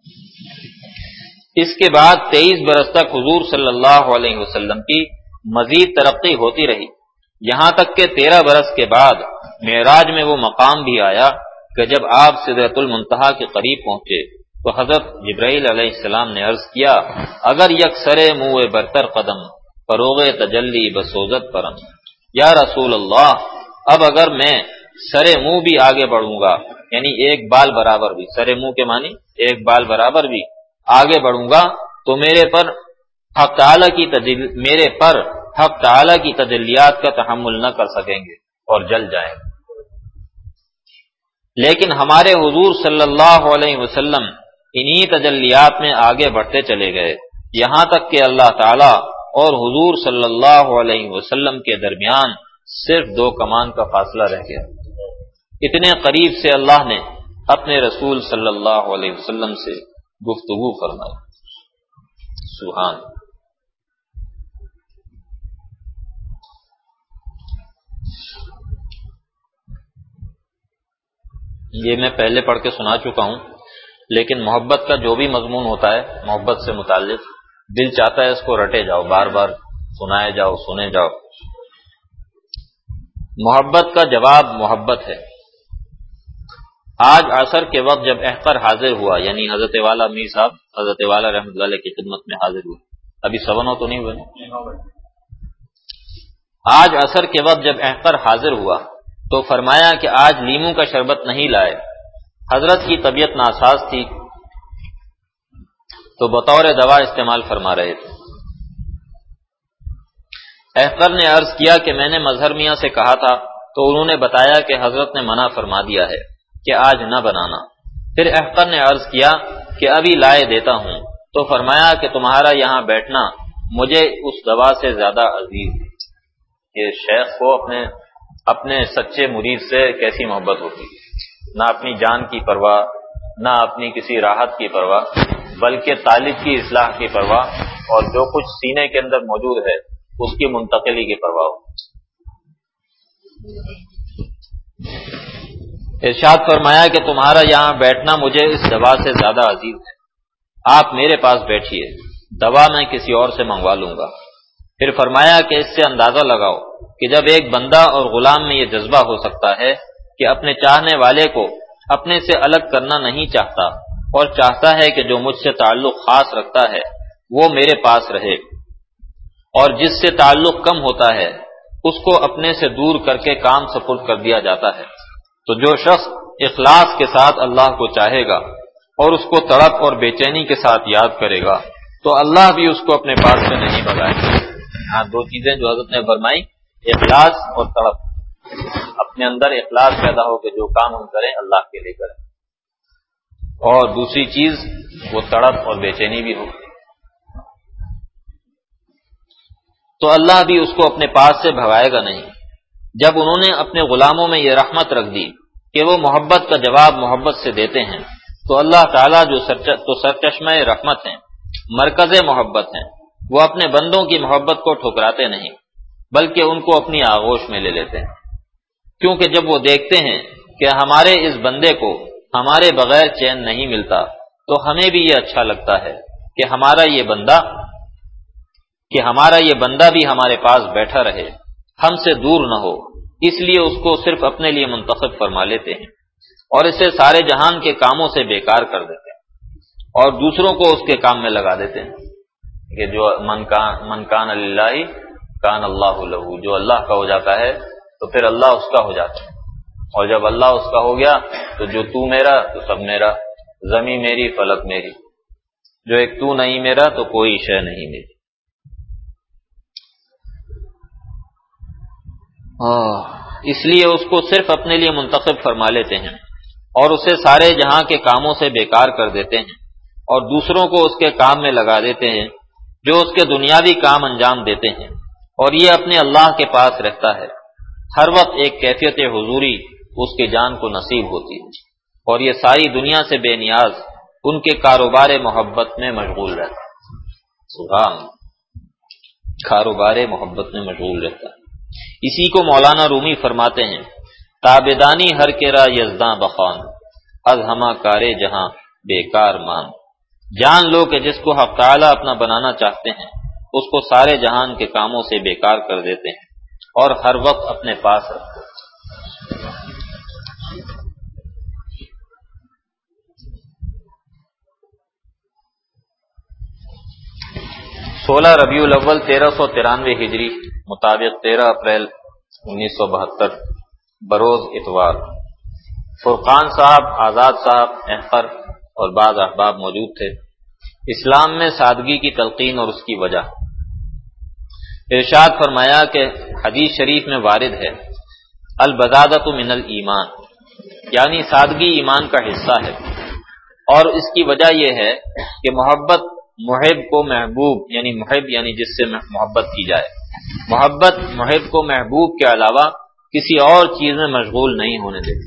اس کے بعد تیئیس برس تک حضور صلی اللہ علیہ وسلم کی مزید ترقی ہوتی رہی، یہاں تک کہ تیرہ برس کے بعد معراج میں وہ مقام بھی آیا کہ جب آپ سدرۃ المنتہا کے قریب پہنچے تو حضرت جبرائیل علیہ السلام نے عرض کیا، اگر یک سرے منہ برتر قدم فروغ تجلی بسوزت پرم۔ یا رسول اللہ، اب اگر میں سرے منہ بھی آگے بڑھوں گا، یعنی ایک بال برابر بھی، سرے منہ کے معنی ایک بال برابر بھی آگے بڑھوں گا تو میرے پر حق تعالی کی تجل... میرے پر حق تعالی کی تجلیات کا تحمل نہ کر سکیں گے اور جل جائیں گے۔ لیکن ہمارے حضور صلی اللہ علیہ وسلم انہی تجلیات میں آگے بڑھتے چلے گئے، یہاں تک کہ اللہ تعالی اور حضور صلی اللہ علیہ وسلم کے درمیان صرف دو کمان کا فاصلہ رہ گیا۔ اتنے قریب سے اللہ نے اپنے رسول صلی اللہ علیہ وسلم سے گفتگو فرمائی۔ سبحان۔ یہ میں پہلے پڑھ کے سنا چکا ہوں، لیکن محبت کا جو بھی مضمون ہوتا ہے محبت سے متعلق، دل چاہتا ہے اس کو رٹے جاؤ، بار بار سنائے جاؤ، سنے جاؤ۔ محبت کا جواب محبت ہے۔ آج عصر کے وقت جب احقر حاضر ہوا، یعنی حضرت والا میر صاحب حضرت والا رحمۃ اللہ علیہ کی خدمت میں حاضر ہوئے، ابھی سونو تو نہیں ہوئے۔ آج عصر کے وقت جب احقر حاضر ہوا تو فرمایا کہ آج لیموں کا شربت نہیں لائے۔ حضرت کی طبیعت ناساز تھی تو بطور دوا استعمال فرما رہے تھے۔ احقر نے عرض کیا کہ میں نے مظہر میاں سے کہا تھا تو انہوں نے بتایا کہ حضرت نے منع فرما دیا ہے کہ آج نہ بنانا۔ پھر احقر نے عرض کیا کہ ابھی لائے دیتا ہوں، تو فرمایا کہ تمہارا یہاں بیٹھنا مجھے اس دوا سے زیادہ عزیز ہے۔ کہ شیخ کو اپنے اپنے سچے مرید سے کیسی محبت ہوتی، نہ اپنی جان کی پرواہ، نہ اپنی کسی راحت کی پرواہ، بلکہ طالب کی اصلاح کی پرواہ، اور جو کچھ سینے کے اندر موجود ہے اس کی منتقلی کی پرواہ ہو۔ ارشاد فرمایا کہ تمہارا یہاں بیٹھنا مجھے اس دوا سے زیادہ عزیز ہے، آپ میرے پاس بیٹھیے، دوا میں کسی اور سے منگوا لوں گا۔ پھر فرمایا کہ اس سے اندازہ لگاؤ کہ جب ایک بندہ اور غلام میں یہ جذبہ ہو سکتا ہے کہ اپنے چاہنے والے کو اپنے سے الگ کرنا نہیں چاہتا، اور چاہتا ہے کہ جو مجھ سے تعلق خاص رکھتا ہے وہ میرے پاس رہے، اور جس سے تعلق کم ہوتا ہے اس کو اپنے سے دور کر کے کام سپرد کر دیا جاتا ہے، تو جو شخص اخلاص کے ساتھ اللہ کو چاہے گا اور اس کو تڑپ اور بے چینی کے ساتھ یاد کرے گا تو اللہ بھی اس کو اپنے پاس سے نہیں بھگائے گا۔ ہاں، دو چیزیں جو حضرت نے فرمائی، اخلاص اور تڑپ، اپنے اندر اخلاص پیدا ہو کہ جو کام ہم کریں اللہ کے لیے کریں، اور دوسری چیز وہ تڑپ اور بے چینی بھی ہو، تو اللہ بھی اس کو اپنے پاس سے بھگائے گا نہیں۔ جب انہوں نے اپنے غلاموں میں یہ رحمت رکھ دی کہ وہ محبت کا جواب محبت سے دیتے ہیں، تو اللہ تعالیٰ جو تو سرچشمہ رحمت ہیں، مرکز محبت ہیں، وہ اپنے بندوں کی محبت کو ٹھکراتے نہیں بلکہ ان کو اپنی آغوش میں لے لیتے ہیں، کیونکہ جب وہ دیکھتے ہیں کہ ہمارے اس بندے کو ہمارے بغیر چین نہیں ملتا تو ہمیں بھی یہ اچھا لگتا ہے کہ ہمارا یہ بندہ کہ ہمارا یہ بندہ بھی ہمارے پاس بیٹھا رہے، ہم سے دور نہ ہو، اس لیے اس کو صرف اپنے لیے منتخب فرما لیتے ہیں اور اسے سارے جہان کے کاموں سے بیکار کر دیتے ہیں اور دوسروں کو اس کے کام میں لگا دیتے ہیں کہ جو من کان من کان للہ کان اللہ لہ، جو اللہ کا ہو جاتا ہے تو پھر اللہ اس کا ہو جاتا ہے، اور جب اللہ اس کا ہو گیا تو جو تو میرا تو سب میرا، زمین میری فلک میری، جو ایک تو نہیں میرا تو کوئی شے نہیں میری۔ اس لیے اس کو صرف اپنے لیے منتخب فرما لیتے ہیں اور اسے سارے جہاں کے کاموں سے بیکار کر دیتے ہیں اور دوسروں کو اس کے کام میں لگا دیتے ہیں جو اس کے دنیاوی کام انجام دیتے ہیں، اور یہ اپنے اللہ کے پاس رہتا ہے۔ ہر وقت ایک کیفیت حضوری اس کی جان کو نصیب ہوتی ہے اور یہ ساری دنیا سے بے نیاز ان کے کاروبار محبت میں مشغول رہتا ہے۔ سبحان، کاروبار محبت میں مشغول رہتا ہے۔ اسی کو مولانا رومی فرماتے ہیں، تابدانی ہر کرا یزداں بخان، از ہما کارے جہاں بیکار مان۔ جان لو کہ جس کو حق تعالی اپنا بنانا چاہتے ہیں اس کو سارے جہان کے کاموں سے بیکار کر دیتے ہیں اور ہر وقت اپنے پاس رکھتے ہیں۔ سولہ ربیع الاول تیرہ سو ترانوے ہجری مطابق تیرہ اپریل انیس سو بہتر بروز اتوار، فرقان صاحب، آزاد صاحب، احقر اور بعض احباب موجود تھے۔ اسلام میں سادگی کی تلقین اور اس کی وجہ، ارشاد فرمایا کہ حدیث شریف میں وارد ہے، البذاذۃ من الایمان، یعنی سادگی ایمان کا حصہ ہے، اور اس کی وجہ یہ ہے کہ محبت محب کو محبوب، یعنی محب یعنی جس سے محبت کی جائے، محبت محب کو محبوب کے علاوہ کسی اور چیز میں مشغول نہیں ہونے دیتی۔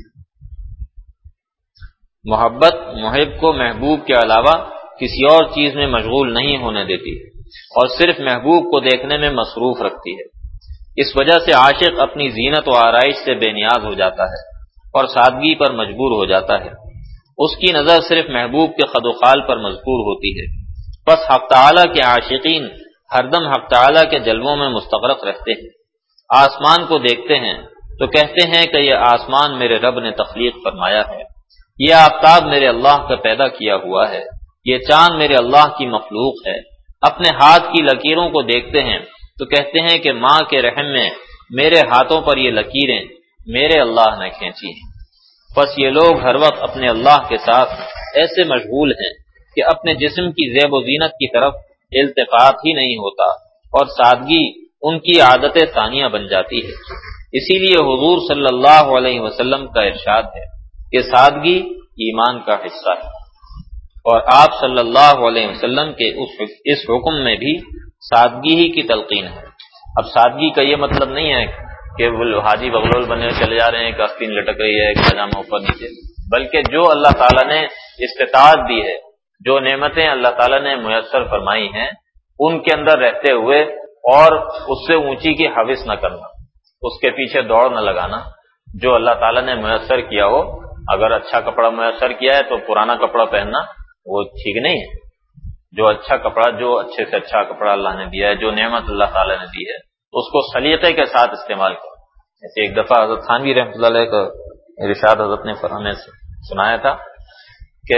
محبت محب کو محبوب کے علاوہ کسی اور چیز میں مشغول نہیں ہونے دیتی اور صرف محبوب کو دیکھنے میں مصروف رکھتی ہے۔ اس وجہ سے عاشق اپنی زینت و آرائش سے بے نیاز ہو جاتا ہے اور سادگی پر مجبور ہو جاتا ہے، اس کی نظر صرف محبوب کے خد و خال پر مذکور ہوتی ہے۔ بس حق تعالی کے عاشقین ہر دم حق تعالی کے جلووں میں مستغرق رہتے ہیں، آسمان کو دیکھتے ہیں تو کہتے ہیں کہ یہ آسمان میرے رب نے تخلیق فرمایا ہے، یہ آفتاب میرے اللہ کا پیدا کیا ہوا ہے، یہ چاند میرے اللہ کی مخلوق ہے۔ اپنے ہاتھ کی لکیروں کو دیکھتے ہیں تو کہتے ہیں کہ ماں کے رحم میں میرے ہاتھوں پر یہ لکیریں میرے اللہ نے کھینچی ہیں۔ بس یہ لوگ ہر وقت اپنے اللہ کے ساتھ ایسے مشغول ہیں کہ اپنے جسم کی زیب و زینت کی طرف التفات ہی نہیں ہوتا اور سادگی ان کی عادت ثانیہ بن جاتی ہے۔ اسی لیے حضور صلی اللہ علیہ وسلم کا ارشاد ہے کہ سادگی ایمان کا حصہ ہے، اور آپ صلی اللہ علیہ وسلم کے اس حکم میں بھی سادگی ہی کی تلقین ہے۔ اب سادگی کا یہ مطلب نہیں ہے کہ وہ حاجی بغلول بنے چلے جا رہے ہیں، ایک آستین لٹک رہی ہے، ایک پاجامہ اوپر نیچے، بلکہ جو اللہ تعالیٰ نے استطاعت دی ہے، جو نعمتیں اللہ تعالیٰ نے میسر فرمائی ہیں، ان کے اندر رہتے ہوئے اور اس سے اونچی کی حوث نہ کرنا، اس کے پیچھے دوڑ نہ لگانا۔ جو اللہ تعالیٰ نے میسر کیا ہو، اگر اچھا کپڑا میسر کیا ہے تو پرانا کپڑا پہننا وہ ٹھیک نہیں ہے۔ جو اچھا کپڑا، جو اچھے سے اچھا کپڑا اللہ نے دیا ہے، جو نعمت اللہ تعالیٰ نے دی ہے، اس کو سلیقے کے ساتھ استعمال کرو۔ جیسے ایک دفعہ حضرت تھانوی رحمۃ اللہ علیہ کا ارشاد حضرت نے ہمیں سنایا تھا کہ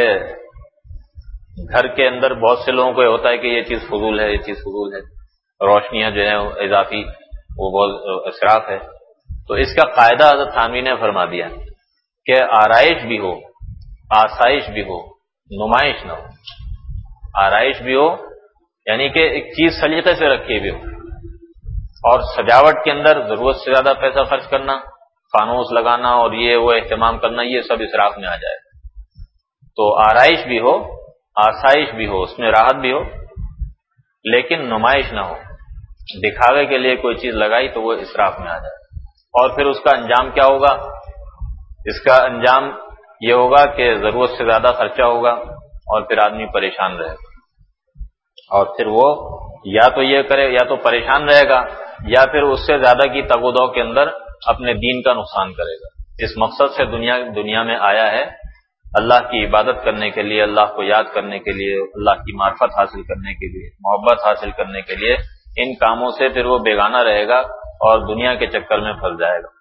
گھر کے اندر بہت سے لوگوں کو یہ ہوتا ہے کہ یہ چیز فضول ہے، یہ چیز فضول ہے، روشنیاں جو ہیں اضافی، وہ بہت اسراف ہے۔ تو اس کا قاعدہ حضرت تھانوی نے فرما دیا کہ آرائش بھی ہو، آسائش بھی ہو، نمائش نہ ہو۔ آرائش بھی ہو یعنی کہ ایک چیز سلیقے سے رکھی بھی ہو، اور سجاوٹ کے اندر ضرورت سے زیادہ پیسہ خرچ کرنا، فانوس لگانا اور یہ وہ اہتمام کرنا، یہ سب اسراف میں آ جائے۔ تو آرائش بھی ہو، آسائش بھی ہو، اس میں راحت بھی ہو، لیکن نمائش نہ ہو۔ دکھاوے کے لیے کوئی چیز لگائی تو وہ اسراف میں آ جائے، اور پھر اس کا انجام کیا ہوگا؟ اس کا انجام یہ ہوگا کہ ضرورت سے زیادہ خرچہ ہوگا، اور پھر آدمی پریشان رہے گا، اور پھر وہ یا تو یہ کرے، یا تو پریشان رہے گا، یا پھر اس سے زیادہ کی تگ و دو کے اندر اپنے دین کا نقصان کرے گا۔ اس مقصد سے دنیا دنیا میں آیا ہے، اللہ کی عبادت کرنے کے لیے، اللہ کو یاد کرنے کے لیے، اللہ کی معرفت حاصل کرنے کے لیے، محبت حاصل کرنے کے لیے۔ ان کاموں سے پھر وہ بیگانہ رہے گا اور دنیا کے چکر میں پھنس جائے گا۔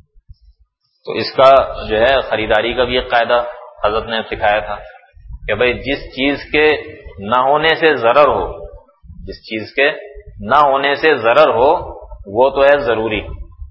تو اس کا جو ہے خریداری کا بھی ایک قاعدہ حضرت نے سکھایا تھا کہ بھئی جس چیز کے نہ ہونے سے ضرر ہو، جس چیز کے نہ ہونے سے ضرر ہو، وہ تو ہے ضروری۔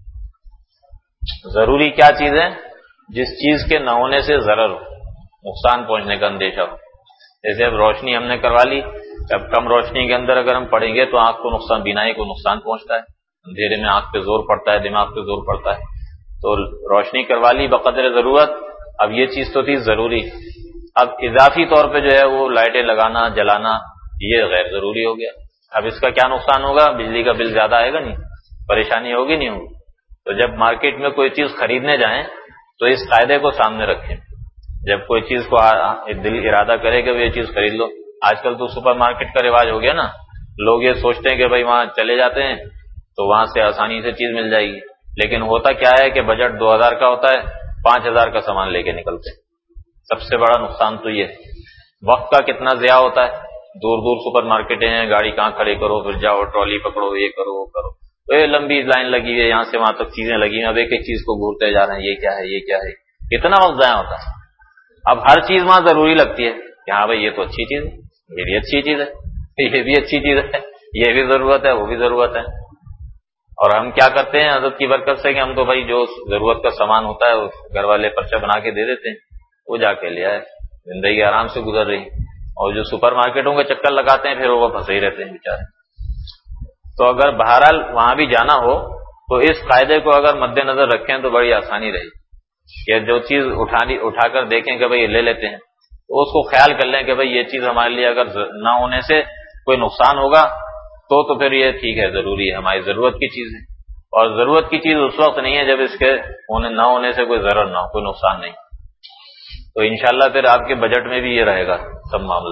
ضروری کیا چیز ہے؟ جس چیز کے نہ ہونے سے ضرر ہو، نقصان پہنچنے کا اندیشہ ہو۔ جیسے اب روشنی ہم نے کروا لی، اب کم روشنی کے اندر اگر ہم پڑھیں گے تو آنکھ کو نقصان، بینائی کو نقصان پہنچتا ہے، اندھیرے میں آنکھ پہ زور پڑتا ہے، دماغ پہ زور پڑتا ہے۔ تو روشنی کروا لی بقدر ضرورت، اب یہ چیز تو تھی ضروری، اب اضافی طور پہ جو ہے وہ لائٹیں لگانا، جلانا، یہ غیر ضروری ہو گیا۔ اب اس کا کیا نقصان ہوگا؟ بجلی کا بل زیادہ آئے گا، نہیں پریشانی ہوگی، نہیں ہوگی۔ تو جب مارکیٹ میں کوئی چیز خریدنے جائیں تو اس قاعدے کو سامنے رکھیں۔ جب کوئی چیز کو دل ارادہ کرے کہ وہ یہ چیز خرید لو، آج کل تو سپر مارکیٹ کا رواج ہو گیا نا، لوگ یہ سوچتے ہیں کہ بھائی وہاں چلے جاتے ہیں تو وہاں سے آسانی سے چیز مل جائے گی، لیکن ہوتا کیا ہے کہ بجٹ دو ہزار کا ہوتا ہے، پانچ ہزار کا سامان لے کے نکلتے ہیں۔ سب سے بڑا نقصان تو یہ وقت کا کتنا ضیاع ہوتا ہے، دور دور سپر مارکیٹیں ہیں، گاڑی کہاں کھڑے کرو، پھر جاؤ ٹرالی پکڑو، یہ کرو وہ کرو، یہ لمبی لائن لگی ہوئی ہے، یہاں سے وہاں تک چیزیں لگی ہیں، اب ایک ایک چیز کو گھورتے جا رہے ہیں، یہ کیا ہے یہ کیا ہے، کتنا وقت ضائع ہوتا ہے۔ اب ہر چیز وہاں ضروری لگتی ہے کہ ہاں بھائی یہ تو اچھی چیز ہے، یہ بھی اچھی چیز ہے، یہ بھی اچھی چیز ہے، یہ بھی ضرورت ہے، وہ بھی ضرورت ہے۔ اور ہم کیا کرتے ہیں حضرت کی برکت سے کہ ہم تو بھائی جو ضرورت کا سامان ہوتا ہے گھر والے پرچہ بنا کے دے دیتے ہیں، وہ جا کے لے آئے، زندگی آرام سے گزر رہی۔ اور جو سپر مارکیٹوں کے چکر لگاتے ہیں پھر وہ پھنسے ہی رہتے ہیں بیچارے۔ تو اگر بہرحال وہاں بھی جانا ہو تو اس قاعدے کو اگر مد نظر رکھیں تو بڑی آسانی رہے کہ جو چیز اٹھانی اٹھا کر دیکھیں کہ بھئی یہ لے لیتے ہیں، تو اس کو خیال کر لیں کہ بھئی یہ چیز ہمارے لیے اگر نہ ہونے سے کوئی نقصان ہوگا تو تو پھر یہ ٹھیک ہے، ضروری ہے، ہماری ضرورت کی چیز ہے۔ اور ضرورت کی چیز اس وقت نہیں ہے جب اس کے ہونے نہ ہونے سے کوئی ضرر نہ ہو، کوئی نقصان نہیں۔ تو انشاءاللہ پھر آپ کے بجٹ میں بھی یہ رہے گا سب معاملہ۔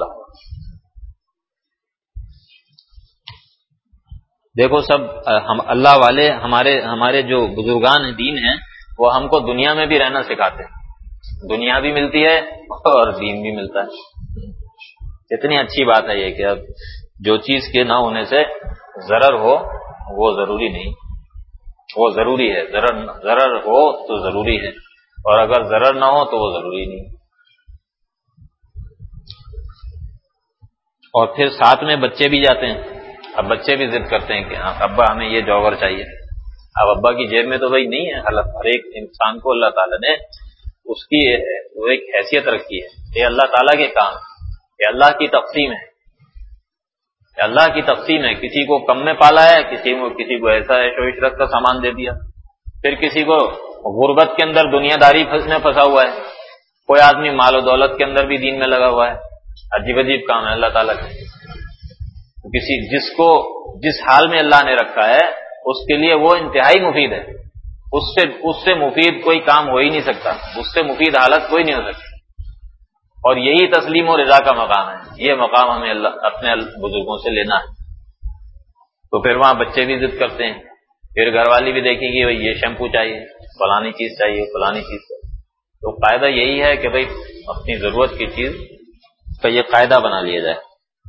دیکھو سب ہم اللہ والے، ہمارے ہمارے جو بزرگان دین ہیں وہ ہم کو دنیا میں بھی رہنا سکھاتے ہیں، دنیا بھی ملتی ہے اور دین بھی ملتا ہے۔ اتنی اچھی بات ہے یہ کہ اب جو چیز کے نہ ہونے سے ضرر ہو وہ ضروری نہیں، وہ ضروری ہے، ضرر ضرر ہو تو ضروری ہے، اور اگر ضرر نہ ہو تو وہ ضروری نہیں۔ اور پھر ساتھ میں بچے بھی جاتے ہیں، اب بچے بھی ضد کرتے ہیں کہ ابا ہمیں یہ جوگر چاہیے۔ اب ابا کی جیب میں تو بھائی نہیں ہے، ہر ایک انسان کو اللہ تعالیٰ نے اس کی وہ ایک حیثیت رکھی ہے، یہ اللہ تعالیٰ کے کام، یہ اللہ کی تقسیم ہے، یہ اللہ کی تقسیم ہے۔ کسی کو کم میں پالا ہے، کسی کو کسی کو ایسا عیش و عشرت کا سامان دے دیا، پھر کسی کو غربت کے اندر دنیا داری میں پھنسا ہوا ہے، کوئی آدمی مال و دولت کے اندر بھی دین میں لگا ہوا ہے. عجیب عجیب کام ہے اللہ تعالیٰ کے. کسی جس کو جس حال میں اللہ نے رکھا ہے اس کے لیے وہ انتہائی مفید ہے. اس سے اس سے مفید کوئی کام ہو ہی نہیں سکتا، اس سے مفید حالت کوئی نہیں ہو سکتی. اور یہی تسلیم و رضا کا مقام ہے. یہ مقام ہمیں اللہ اپنے بزرگوں سے لینا ہے. تو پھر وہاں بچے بھی ضد کرتے ہیں، پھر گھر والی بھی دیکھیں گی بھائی یہ شیمپو چاہیے، فلانی چیز چاہیے، فلانی چیز چاہیے. تو قاعدہ یہی ہے کہ بھائی اپنی ضرورت کی چیز کا یہ قاعدہ بنا لیا جائے.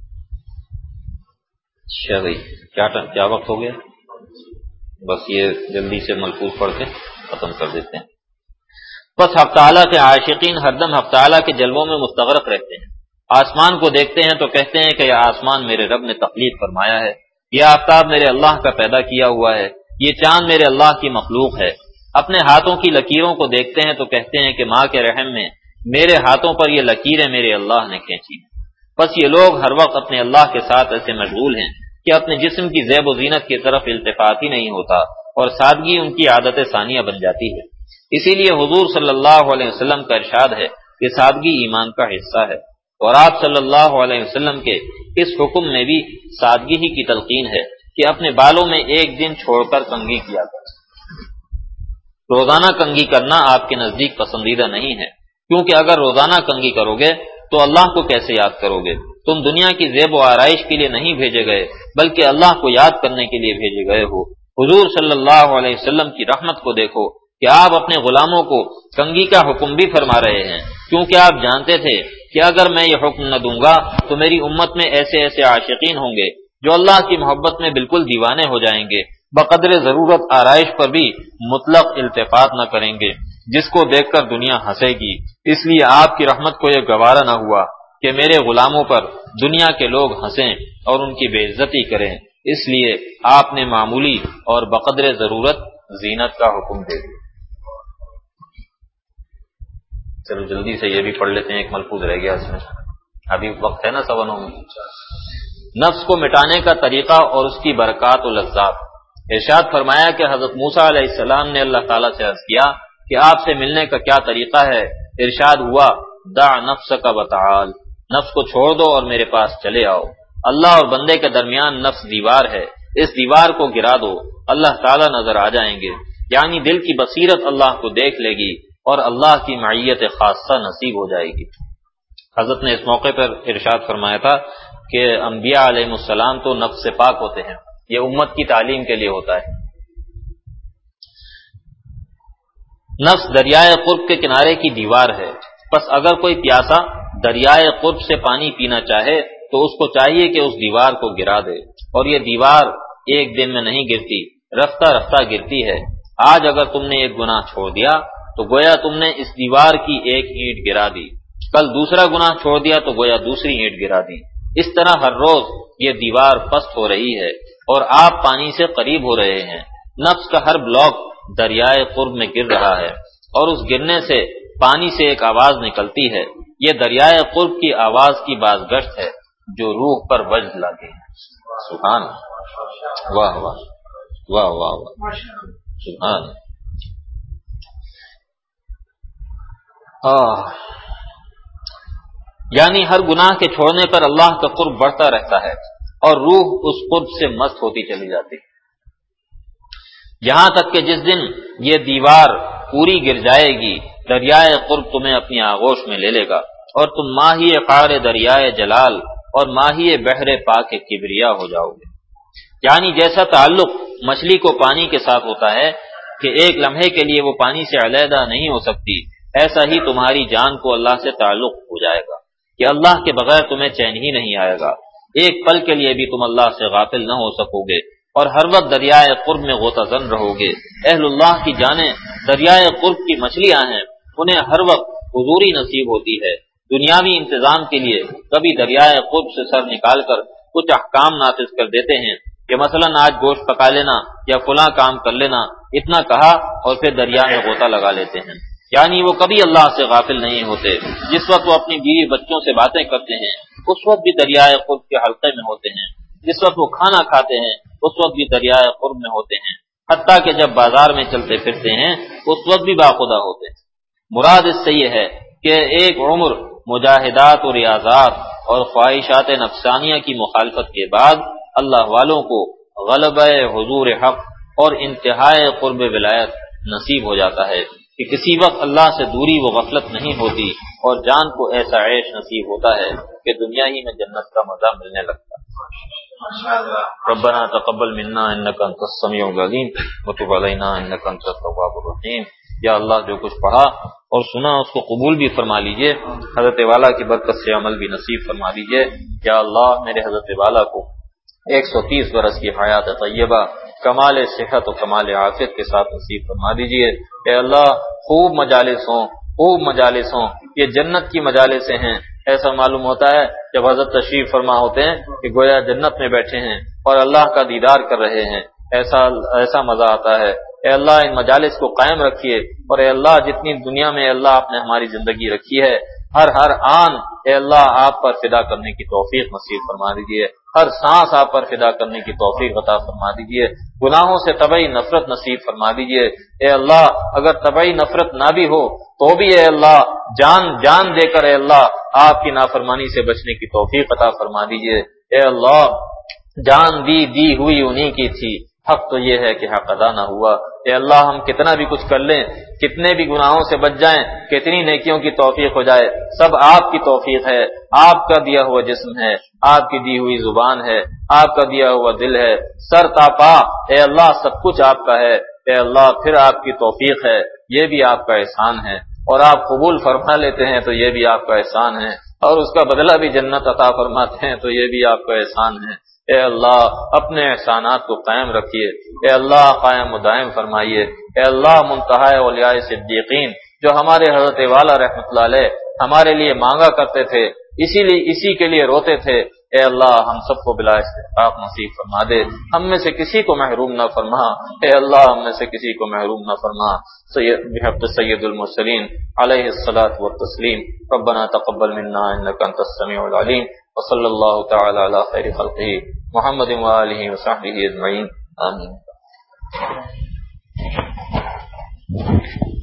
اچھا بھائی کیا کیا وقت ہو گیا؟ بس یہ جلدی سے ملفوظ پڑھ کے ختم کر دیتے ہیں. بس حق تعالیٰ کے عاشقین ہر دم حق تعالیٰ کے جلووں میں مستغرق رہتے ہیں. آسمان کو دیکھتے ہیں تو کہتے ہیں کہ یہ آسمان میرے رب نے تخلیق فرمایا ہے، یہ آفتاب میرے اللہ کا پیدا کیا ہوا ہے، یہ چاند میرے اللہ کی مخلوق ہے. اپنے ہاتھوں کی لکیروں کو دیکھتے ہیں تو کہتے ہیں کہ ماں کے رحم میں میرے ہاتھوں پر یہ لکیریں میرے اللہ نے کھینچی. بس یہ لوگ ہر وقت اپنے اللہ کے ساتھ ایسے مشغول ہیں کہ اپنے جسم کی زیب و زینت کی طرف التفات ہی نہیں ہوتا اور سادگی ان کی عادت ثانیہ بن جاتی ہے. اسی لیے حضور صلی اللہ علیہ وسلم کا ارشاد ہے کہ سادگی ایمان کا حصہ ہے، اور آپ صلی اللہ علیہ وسلم کے اس حکم میں بھی سادگی ہی کی تلقین ہے کہ اپنے بالوں میں ایک دن چھوڑ کر کنگھی کیا کریں. روزانہ کنگھی کرنا آپ کے نزدیک پسندیدہ نہیں ہے، کیونکہ اگر روزانہ کنگھی کرو گے تو اللہ کو کیسے یاد کرو گے؟ تم دنیا کی زیب و آرائش کے لیے نہیں بھیجے گئے بلکہ اللہ کو یاد کرنے کے لیے بھیجے گئے ہو. حضور صلی اللہ علیہ وسلم کی رحمت کو دیکھو کہ آپ اپنے غلاموں کو کنگھی کا حکم بھی فرما رہے ہیں، کیونکہ آپ جانتے تھے کہ اگر میں یہ حکم نہ دوں گا تو میری امت میں ایسے ایسے عاشقین ہوں گے جو اللہ کی محبت میں بالکل دیوانے ہو جائیں گے، بقدر ضرورت آرائش پر بھی مطلق التفات نہ کریں گے، جس کو دیکھ کر دنیا ہنسے گی. اس لیے آپ کی رحمت کو یہ گوارا نہ ہوا کہ میرے غلاموں پر دنیا کے لوگ ہنسیں اور ان کی بے عزتی کریں، اس لیے آپ نے معمولی اور بقدر ضرورت زینت کا حکم دے دیا. چلو جلدی سے یہ بھی پڑھ لیتے ہیں، ایک ملفوظ رہ گیا اس میں، ابھی وقت ہے نا سوا نو میں. نفس کو مٹانے کا طریقہ اور اس کی برکات و لذات. ارشاد فرمایا کہ حضرت موسیٰ علیہ السلام نے اللہ تعالیٰ سے عرض کیا کہ آپ سے ملنے کا کیا طریقہ ہے؟ ارشاد ہوا دع نفسک وتعال، نفس کو چھوڑ دو اور میرے پاس چلے آؤ. اللہ اور بندے کے درمیان نفس دیوار ہے، اس دیوار کو گرا دو، اللہ تعالیٰ نظر آ جائیں گے. یعنی دل کی بصیرت اللہ کو دیکھ لے گی اور اللہ کی معیت خاصہ نصیب ہو جائے گی. حضرت نے اس موقع پر ارشاد فرمایا تھا کہ انبیاء علیہ السلام تو نفس سے پاک ہوتے ہیں، یہ امت کی تعلیم کے لیے ہوتا ہے. نفس دریائے قرب کے کنارے کی دیوار ہے، پس اگر کوئی پیاسا دریائے قرب سے پانی پینا چاہے تو اس کو چاہیے کہ اس دیوار کو گرا دے. اور یہ دیوار ایک دن میں نہیں گرتی، رفتہ رفتہ گرتی ہے. آج اگر تم نے ایک گناہ چھوڑ دیا تو گویا تم نے اس دیوار کی ایک اینٹ گرا دی، کل دوسرا گناہ چھوڑ دیا تو گویا دوسری اینٹ گرا دی. اس طرح ہر روز یہ دیوار پست ہو رہی ہے اور آپ پانی سے قریب ہو رہے ہیں. نفس کا ہر بلاک دریائے قرب میں گر رہا ہے اور اس گرنے سے پانی سے ایک آواز نکلتی ہے. یہ دریائے قرب کی آواز کی بازگشت ہے جو روح پر وجد لاتی ہے. سبحان واہ واہ واہ واہ واہ سبحان. آہ یعنی ہر گناہ کے چھوڑنے پر اللہ کا قرب بڑھتا رہتا ہے اور روح اس قرب سے مست ہوتی چلی جاتی ہے، یہاں تک کہ جس دن یہ دیوار پوری گر جائے گی دریائے قرب تمہیں اپنی آغوش میں لے لے گا اور تم ماہی قعر دریائے جلال اور ماہی بحر پاک کبریا ہو جاؤ گے. یعنی جیسا تعلق مچھلی کو پانی کے ساتھ ہوتا ہے کہ ایک لمحے کے لیے وہ پانی سے علیحدہ نہیں ہو سکتی، ایسا ہی تمہاری جان کو اللہ سے تعلق ہو جائے گا کہ اللہ کے بغیر تمہیں چین ہی نہیں آئے گا. ایک پل کے لیے بھی تم اللہ سے غافل نہ ہو سکو گے اور ہر وقت دریائے قرب میں غوطہ زن رہو گے. اہل اللہ کی جانیں دریائے قرب کی مچھلیاں ہیں، انہیں ہر وقت حضوری نصیب ہوتی ہے. دنیاوی انتظام کے لیے کبھی دریائے قرب سے سر نکال کر کچھ احکام نافذ کر دیتے ہیں کہ مثلا آج گوشت پکا لینا یا فلاں کام کر لینا، اتنا کہا اور پھر دریا میں غوطہ لگا لیتے ہیں. یعنی وہ کبھی اللہ سے غافل نہیں ہوتے. جس وقت وہ اپنی بیوی بچوں سے باتیں کرتے ہیں اس وقت بھی دریائے قرب کے حلقے میں ہوتے ہیں، جس وقت وہ کھانا کھاتے ہیں اس وقت بھی دریائے قرب میں ہوتے ہیں. حتیٰ کہ جب بازار میں چلتے پھرتے ہیں اس وقت بھی باخدا ہوتے ہیں۔ مراد اس سے یہ ہے کہ ایک عمر مجاہدات و ریاضات اور خواہشات نفسانیہ کی مخالفت کے بعد اللہ والوں کو غلبہ حضور حق اور انتہائی قرب ولایت نصیب ہو جاتا ہے کہ کسی وقت اللہ سے دوری و غفلت نہیں ہوتی اور جان کو ایسا عیش نصیب ہوتا ہے کہ دنیا ہی میں جنت کا مزہ ملنے لگتا ہے۔ ربنا تقبل منا انک انت السمیع العلیم وتب علینا انک انت التواب الرحیم۔ یا اللہ جو کچھ پڑھا اور سنا اس کو قبول بھی فرما لیجئے، حضرت والا کی برکت سے عمل بھی نصیب فرما لیجئے۔ یا اللہ میرے حضرت والا کو ایک سو تیس برس کی حیات طیبہ کمال صحت و کمال عافیت کے ساتھ نصیب فرما دیجئے۔ اے اللہ خوب مجالس ہوں، خوب مجالس ہوں، یہ جنت کی مجالسیں ہیں۔ ایسا معلوم ہوتا ہے جب حضرت تشریف فرما ہوتے ہیں کہ گویا جنت میں بیٹھے ہیں اور اللہ کا دیدار کر رہے ہیں، ایسا ایسا مزہ آتا ہے۔ اے اللہ ان مجالس کو قائم رکھیے، اور اے اللہ جتنی دنیا میں اللہ آپ نے ہماری زندگی رکھی ہے ہر ہر آن اے اللہ آپ پر فدا کرنے کی توفیق نصیب فرما دیجیے، ہر سانس آپ پر فدا کرنے کی توفیق عطا فرما دیجیے، گناہوں سے طبعی نفرت نصیب فرما دیجیے۔ اے اللہ اگر طبعی نفرت نہ بھی ہو تو بھی اے اللہ جان جان دے کر اے اللہ آپ کی نافرمانی سے بچنے کی توفیق عطا فرما دیجیے۔ اے اللہ جان دی دی ہوئی انہی کی تھی، حق تو یہ ہے کہ حق ادا نہ ہوا۔ اے اللہ ہم کتنا بھی کچھ کر لیں، کتنے بھی گناہوں سے بچ جائیں، کتنی نیکیوں کی توفیق ہو جائے، سب آپ کی توفیق ہے، آپ کا دیا ہوا جسم ہے، آپ کی دی ہوئی زبان ہے، آپ کا دیا ہوا دل ہے، سر تا پا اے اللہ سب کچھ آپ کا ہے۔ اے اللہ پھر آپ کی توفیق ہے، یہ بھی آپ کا احسان ہے، اور آپ قبول فرما لیتے ہیں تو یہ بھی آپ کا احسان ہے، اور اس کا بدلہ بھی جنت عطا فرماتے ہیں تو یہ بھی آپ کا احسان ہے۔ اے اللہ اپنے احسانات کو قائم رکھیے، اے اللہ قائم و دائم فرمائیے۔ اے اللہ منتہا اولیاء صدیقین جو ہمارے حضرت والا رحمۃ اللہ علیہ ہمارے لیے مانگا کرتے تھے، اسی لیے اسی کے لیے روتے تھے، اے اللہ ہم سب کو بلا استحقاق نصیب فرما دے، ہم میں سے کسی کو محروم نہ فرما۔ اے اللہ ہم میں سے کسی کو محروم نہ فرما۔ سید بحق سید المرسلین علیہ الصلاۃ والتسلیم۔ ربنا تقبل منا انک انت السمیع العلیم، وصلی اللہ تعالی علی خیر خلقہ محمد وآلہ وصحبہ اجمعین، آمین۔